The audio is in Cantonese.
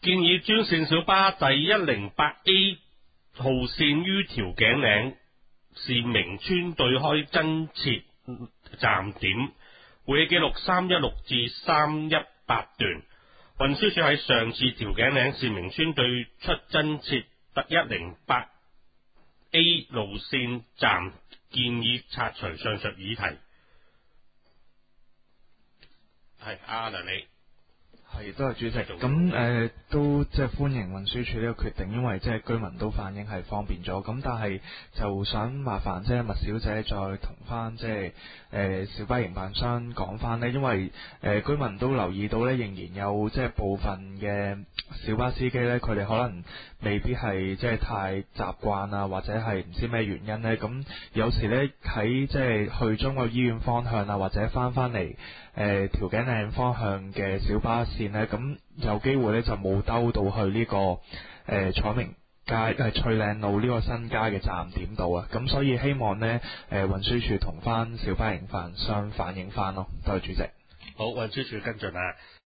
建議專線小巴第108A 號線於調景嶺市明村對開增設站點，會議記錄316至318段。運輸署喺上次調景嶺市明村對出增設108A 路線站，建議拆除上述議題。係阿梁理。 係，多謝主席。咁都即係歡迎運輸署呢個決定，因為即係居民都反映係方便咗。咁但係就想麻煩即係麥小姐再同翻即係小巴營辦商講翻呢，因為居民都留意到呢，仍然有即係部分嘅小巴司機呢，佢哋可能未必係即係太習慣啊，或者係唔知咩原因呢。咁有時呢，喺即係去中國醫院方向啊，或者翻嚟調景嶺方向嘅小巴線呢，咁有機會呢就冇兜到去呢個彩明街翠嶺路呢個新街嘅站點度啊，咁所以希望呢運輸署同翻小巴營辦商反映翻咯。多謝主席。 好，運輸署跟進啊。